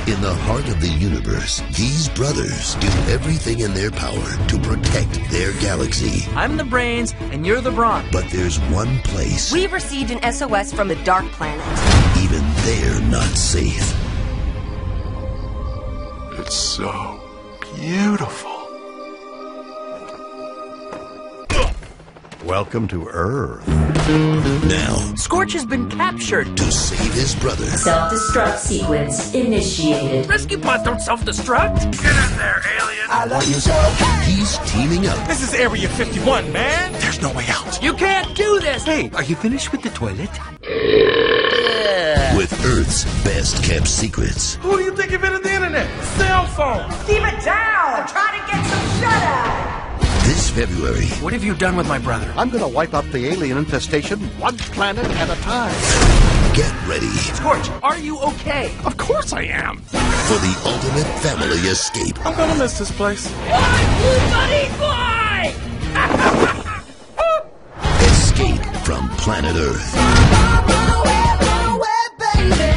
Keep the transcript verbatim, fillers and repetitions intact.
In the heart of the universe, these brothers do everything in their power to protect their galaxy. I'm the brains, and you're the brawn. But there's one place... We've received an S O S from the Dark Planet. Even they're not safe. It's so beautiful. Welcome to Earth. Now, Scorch has been captured. to save his brother, Self-destruct sequence initiated. Rescue pods don't self-destruct. Get in there, alien! I love you so. he's teaming up This is Area fifty-one, man! There's no way out. You can't do this. Hey, are you finished with the toilet? with Earth's best-kept secrets. Who do you think invented the internet? Cell phone! Keep it down. I'm trying to get some shut-eye. This February, What have you done with my brother? I'm gonna wipe out the alien infestation one planet at a time. get ready Scorch, are you okay? Of course I am! for the ultimate family escape. I'm gonna miss this place. Escape from planet Earth. Baby.